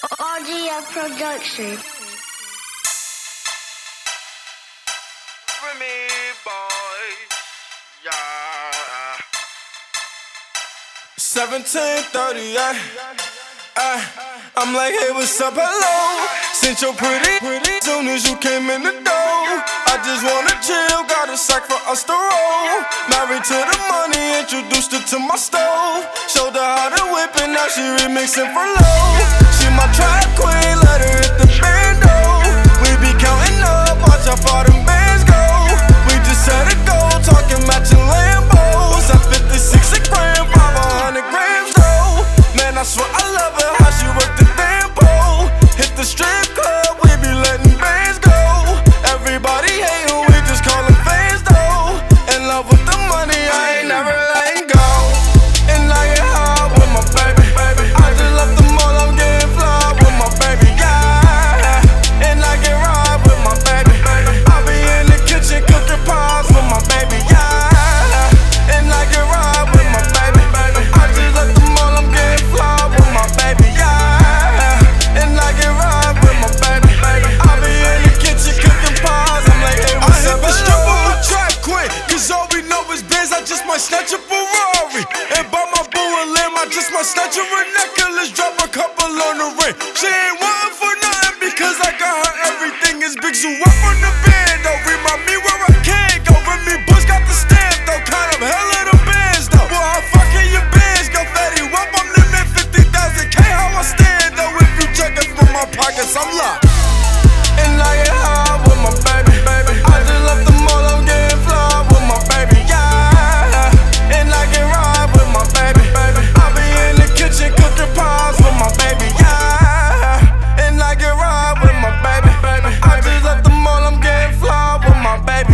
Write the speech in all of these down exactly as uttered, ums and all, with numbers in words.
R G F Production. For me, boy, yeah. seventeen thirty-eight, ay, I'm like, hey, what's up, hello? Since you're pretty, pretty, soon as you came in the door, I just wanna chill, got a sack for us to roll. Married to the money, introduced her to my stove. Showed her how to whip and now she remixing for low. She my trap queen, let her hit the bando. We be counting up, watch how far them bands go. We just set a goal, talking matching Lambos. At fifty-six a gram, five hundred grams though. Man, I swear I love her, how she work the damn pole. Hit the strip club, we be letting bands go. Everybody hatin', we just call them fans though. In love with the money, I ain't never letting go. And I get high with my baby, baby. I just left the mall, I'm getting fly with my baby, yeah. And I get ride with my baby, baby. I be in the kitchen cooking pies with my baby, yeah. And I get ride with my baby, baby. I just left the mall, I'm getting fly with my baby, yeah. And I get ride with my baby, baby. I be in the kitchen cooking pies, I'm like, hey, what's up? I hit the stripper with track quick, cause all we know is Benz, I just might snatch a Ferrari. And buy my boo a limb, I just might snatch her a necklace, drop a couple on the ring. She ain't wantin' for nothing because I got her everything. Is Big Zoo up on the band, though. Remind me where I can't go. Remy Bush got the stamp, though. Kind of hell of the bands, though. Boy, how fucking your bands go fatty up, I'm limit fifty thousand K. How I stand, though. If you check it from my pockets, I'm locked. And I get high with my baby, baby. I just left the mall, I'm getting fly with my baby, yeah. And I get ride with my baby, baby. I be in the kitchen cooking pies with my baby, yeah. And I get ride with my baby, baby. I just left the mall, I'm getting fly with my baby,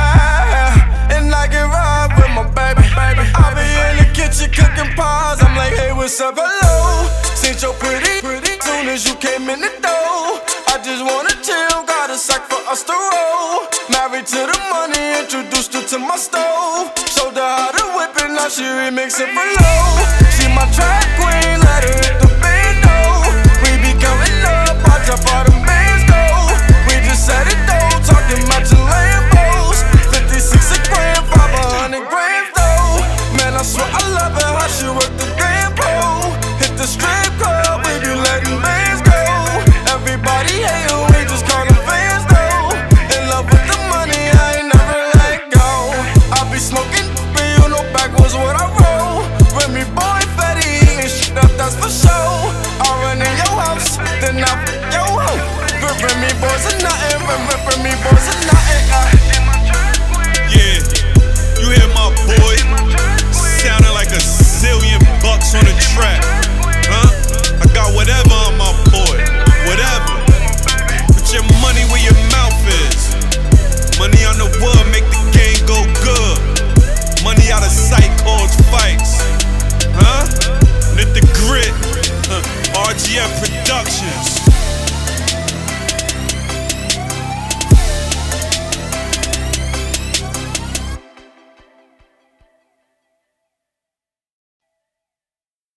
yeah. And I get ride with my baby, baby. I be in the kitchen cooking pies, I'm like, hey, what's up, hello? Since you're pretty, pretty, soon as you came in the door, I just wanna chill, got a sack for us to roll. Married to the money, introduced her to my stove. Showed her how to whip it, now she remixing for low. She my track queen, let her hit the bando. We be coming up, watch how far them bands go. We just set it though, talking matching Lambos. fifty-six a gram, five hundred grams though. Man, I swear I love her, how she work the damn pole. Hit the strip club, we be letting bands go. Everybody hatin', we just call them fans though. In love with the money, I ain't never let go. I be smoking, but you know backwards what I roll. Remy boy, fatty, eating shit up, that's for sure. I run in your house, then I f*** your hoe. Remy boys are nothing, Remy boys are nothing.